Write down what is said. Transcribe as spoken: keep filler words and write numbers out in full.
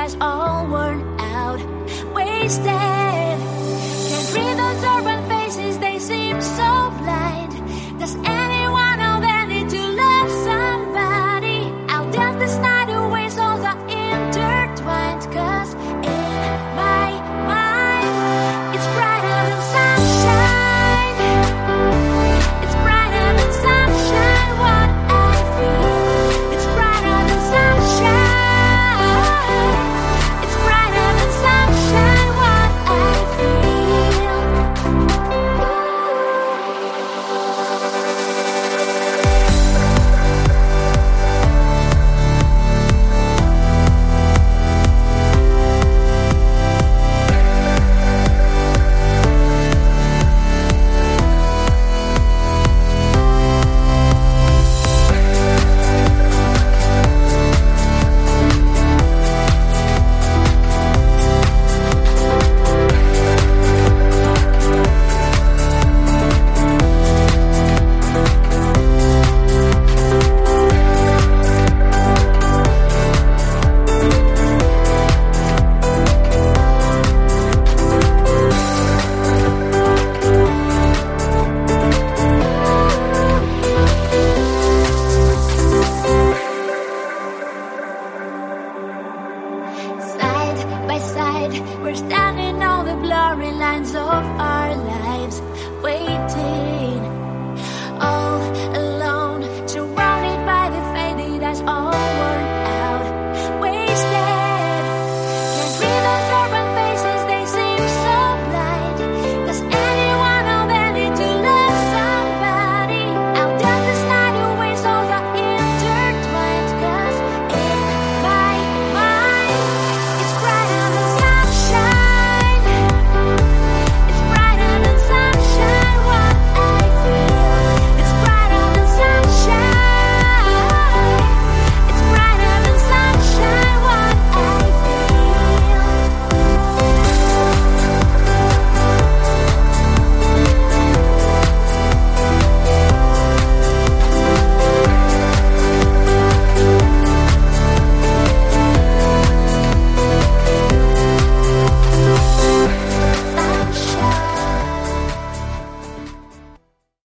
eyes all worn out, wasted. Can't read those urban faces, they seem so blind. Does anyone out there need to love somebody? I'll dance this night away, souls are intertwined. Cause in my mind, it's brighter than sunshine. It's brighter than sunshine, what I feel. It's brighter than sunshine. It's brighter than sunshine, what I feel. Side by side, we're standing on the blurry lines of our